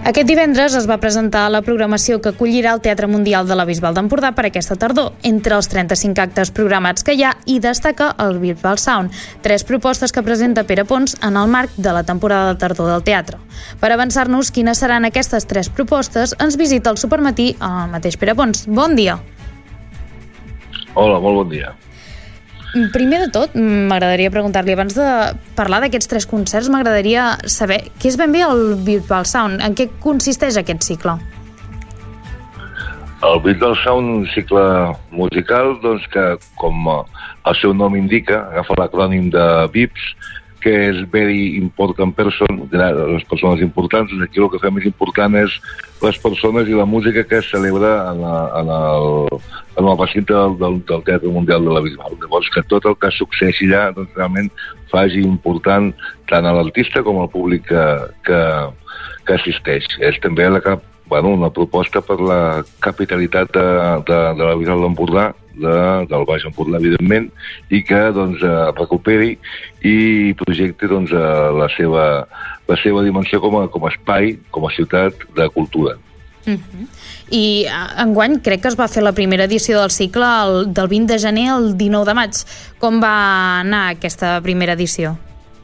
Aquest divendres es va presentar la programació que acollirà el Teatre Mundial de la Bisbal d'Empordà per aquesta tardor. Entre els 35 actes programats que hi ha, hi destaca el Bisbal Sound, 3 propostes que presenta Pere Pons en el marc de la temporada de tardor del teatre. Per avançar-nos quines seran aquestes 3 propostes, ens visita el Supermatí el mateix Pere Pons. Bon dia. Hola, molt bon dia. Primer de tot, m'agradaria preguntar-li, abans de parlar d'aquests 3 concerts, m'agradaria saber què és ben bé el Bisbal Sound, en què consisteix aquest cicle? El Bisbal Sound, un cicle musical, doncs que, com el seu nom indica, agafa l'acrònim de VIPs, que és Very Important Person, les persones importants. Aquí el que fem més important és les persones i la música que es celebra en el recinte del Teatre Mundial de la Bisbal. Llavors, que tot el que succeeixi allà doncs, realment faci important tant a l'artista com al públic que assisteix. És també una proposta per la capitalitat de la Bisbal d'Empordà, del Baix Empordà, evidentment, i que doncs, recuperi i projecti doncs, la seva dimensió com a espai, com a ciutat de cultura. I enguany crec que es va fer la primera edició del cicle del 20 de gener al 19 de maig. Com va anar aquesta primera edició?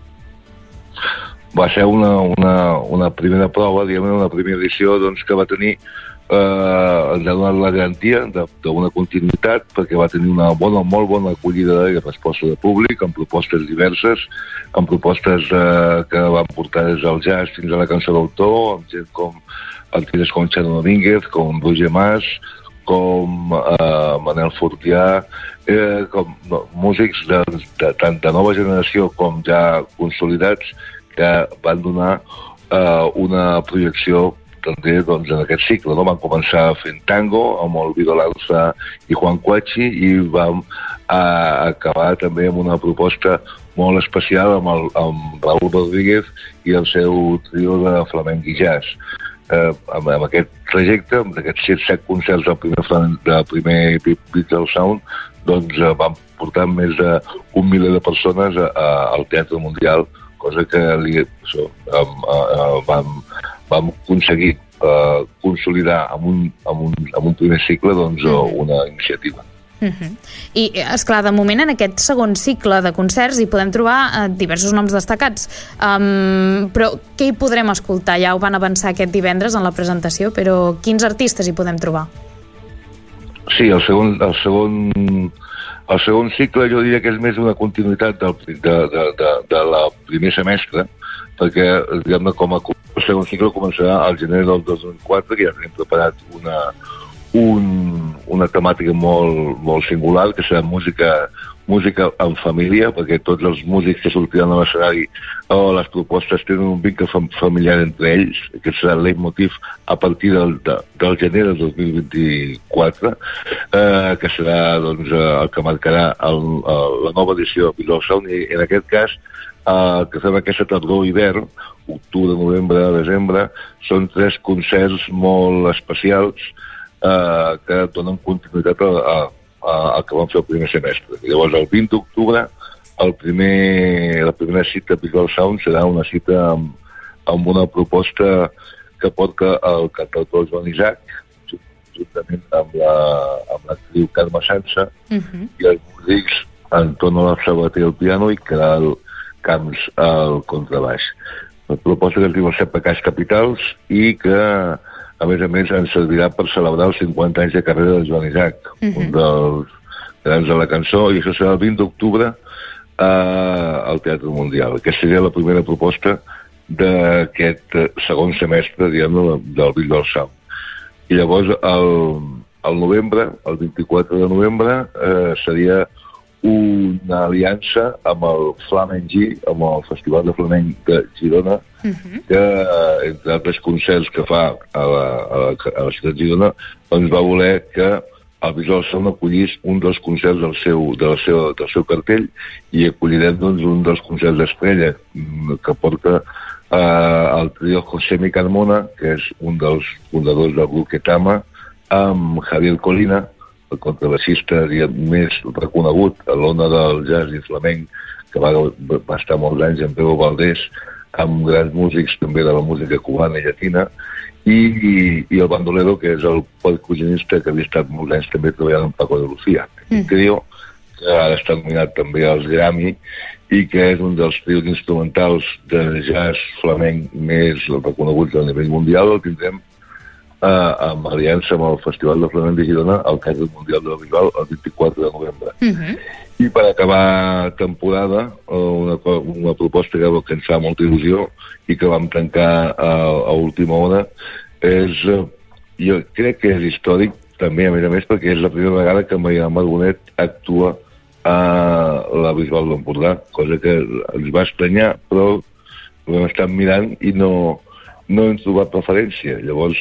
Va ser una primera prova, una primera edició doncs, que va tenir ens ha donat la garantia d'una continuïtat, perquè va tenir una molt bona acollida i resposta de públic, amb propostes diverses, amb propostes que van portar des del jazz fins a la cançó d'autor, amb gent com artistes com Chano Domínguez, com Roger Mas, com Manel Fortià, com músics tant de nova generació com ja consolidats, que van donar una projecció també doncs, en aquest cicle. No? Vam començar fent tango amb el Vido Lauza i Juan Cuachi i vam acabar també amb una proposta molt especial amb Raúl Rodríguez i el seu trio de flamenc i jazz. Amb aquest trajecte, amb aquests 7 concerts del primer Bisbal Sound, doncs vam portar més d'1 miler de persones al Teatre Mundial, cosa que vam aconseguir consolidar amb un primer cicle doncs, una iniciativa. I, esclar, de moment en aquest segon cicle de concerts hi podem trobar diversos noms destacats, però què hi podrem escoltar? Ja ho van avançar aquest divendres en la presentació, però quins artistes hi podem trobar? Sí, el segon cicle jo diria que és més una continuïtat de la primer semestre, perquè diguem-ne com a el segon cicle començarà al gener del 2004, que ja tenim preparat una temàtica molt singular, que serà música en família, perquè tots els músics que sortiran a l'escenari o les propostes tenen un vincle familiar entre ells. Aquest serà el leitmotiv a partir del gener del 2024, que serà doncs, el que marcarà la nova edició de Bisbal Sound, i en aquest cas que fem aquesta tardor-hivern, octubre, novembre, desembre, són 3 concerts molt especials que donen continuïtat al que vam fer el primer semestre. Llavors, el 20 d'octubre, la primera cita de Bisbal Sound serà una cita amb una proposta que porta el cantautor Joan Isaac, juntament amb l'actriu Carme Sansa, i els músics Antonio Sabater al piano i Caral Camps al contrabaix. La proposta que es diu els 7 pecats capitals i que, a més, ens servirà per celebrar els 50 anys de carrera de Joan Isaac, un dels grans de la cançó, i això serà el 20 d'octubre al Teatre Mundial. Aquesta seria la primera proposta d'aquest segon semestre, diguem-ne, del Bisbal Sound. I llavors, al novembre, el 24 de novembre, seria una aliança amb el Flamenc, amb el Festival de Flamenc de Girona, que, entre altres concerts que fa a la ciutat de Girona, doncs va voler que el Bisbal Sound acollís un dels concerts del seu cartell, i acollirem doncs, un dels concerts d'estrella que porta el trio José Mi Carmona, que és un dels fundadors del grup Ketama, amb Javier Colina, el contrabassista més reconegut a l'ona del jazz i flamenc, que va estar molts anys amb Pedro Valdés, amb grans músics també de la música cubana i llatina, i el bandolero, que és el percussionista que havia estat molts anys també treballant amb Paco de Lucía, un trio que ara està nominat també als Grammy i que és un dels trios instrumentals de jazz flamenc més reconeguts a nivell mundial. El tindrem en aliança amb el Festival de Flamenc de Girona al Teatre Mundial de la Bisbal el 24 de novembre. I per acabar temporada, una proposta que ens fa molta il·lusió i que vam tancar a última hora és, jo crec que és històric també, a més, perquè és la primera vegada que Mariana Marbonet actua a la Bisbal d'Empordà, cosa que ens va estranyar, però ho hem estat mirant i no hem trobat preferència. Llavors,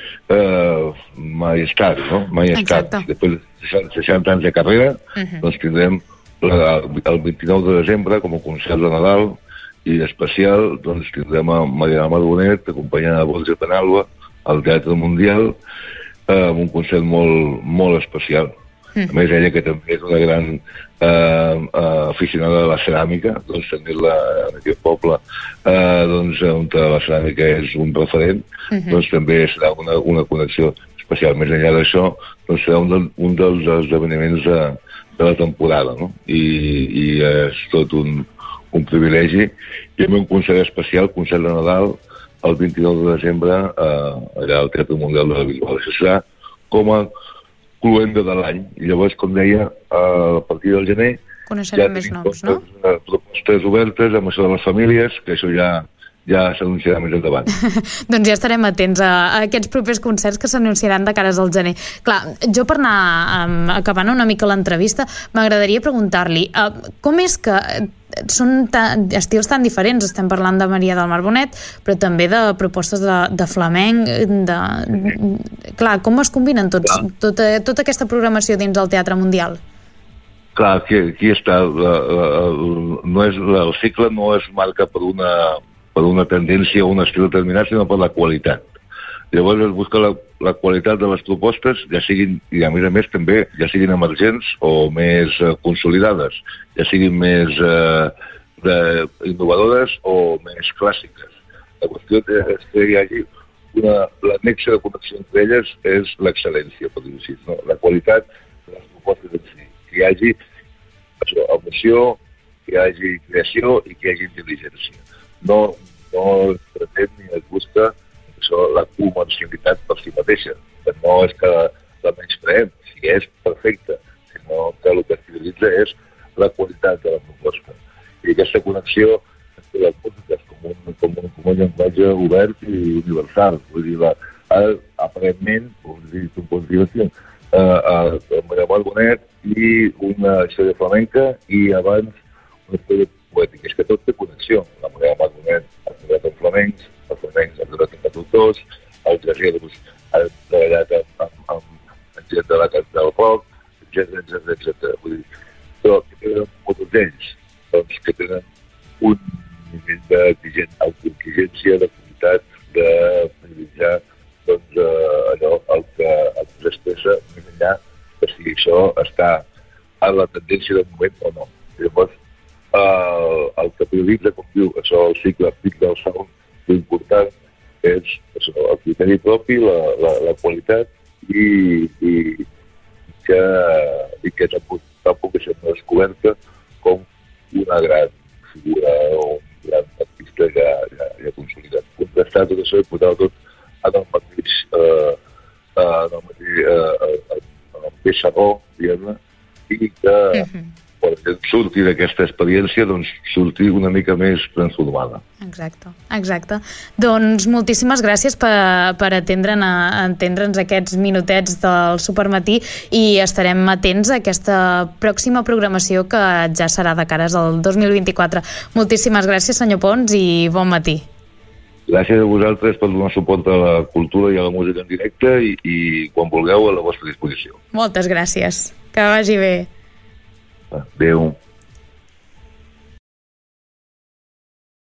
mai ha estat, no? Mai ha estat. Després de 60 anys de carrera, doncs tindrem el 29 de desembre, com a concert de Nadal i especial, doncs tindrem a Mariana Marbonet, acompanyada de Borja Penalba, al Teatre Mundial, amb un concert molt especial. A més, ella, que també és una gran aficionada de la ceràmica, doncs tenir-la en aquest poble, doncs, on la ceràmica és un referent, doncs també serà una connexió especial. Més enllà d'això, doncs serà un dels esdeveniments de la temporada, no? I és tot un privilegi. I amb un concert especial, concert de Nadal, el 29 de desembre, allà al Teatre Mundial de la Bisbal. Això serà com a cluenda de l'any. I llavors, com deia, a partir del gener coneixerem més noms, no? Propostes obertes amb això de les famílies, que això ja s'anunciarà més endavant. Doncs ja estarem atents a aquests propers concerts que s'anunciaran de cares al gener. Clar, jo per anar acabant una mica l'entrevista, m'agradaria preguntar-li com és que són estils tan diferents? Estem parlant de Maria del Mar Bonet, però també de propostes de flamenc. Clar, com es combinen tota aquesta programació dins del Teatre Mundial? Clar, aquí està. El cicle no es marca per una tendència o un estil determinat, sinó per la qualitat. Llavors es busca la qualitat de les propostes, ja siguin, i a més també, ja siguin emergents o més consolidades, ja siguin més innovadores o més clàssiques. La qüestió és que hi hagi l'anexa de connexió entre elles és l'excel·lència, per dir-ho així, no? La qualitat de les propostes en si. Que hi hagi emoció, que hi hagi creació i que hi hagi intel·ligència. No es pretén ni es busca la comercialitat per si mateixa, que no és que la menyspreem, si és perfecta, sinó que el que es prioritza és la qualitat de la proposta. I aquesta connexió entre les músiques com un llenguatge obert i universal. Vull dir, aparentment, tu pots dir així, Maria Mar Bonet i una història flamenca i abans una història poètica. És que tot té connexió. La Maria Mar Bonet ha treballat amb flamencs, els flamencs han treballat amb cantautors, els jazzeros han treballat amb gent de la canta del rock, etc. Vull dir, però que tenen molts d'ells, doncs que tenen un nivell d'autoexigència, de qualitat, de privilegiar allò el que s'expressa més enllà de si això està a la tendència del moment o no. Llavors, el que prioritza, com diu això, el cicle Pic del Sound, l'important és això, el criteri propi, la qualitat i que tampoc és una descoberta com una gran figura o un gran artista ja consolidat. Contrastar tot això i posar tot en el mateix saló, diguem-ne, i que quan surti d'aquesta experiència, doncs surti una mica més transformada. Exacte. Doncs moltíssimes gràcies per atendre'ns aquests minutets del Supermatí i estarem atents a aquesta pròxima programació que ja serà de cares al 2024. Moltíssimes gràcies, senyor Pons, i bon matí. Gràcies a vosaltres per donar suport a la cultura i a la música en directe i quan vulgueu a la vostra disposició. Moltes gràcies. Que vagi bé. Adéu.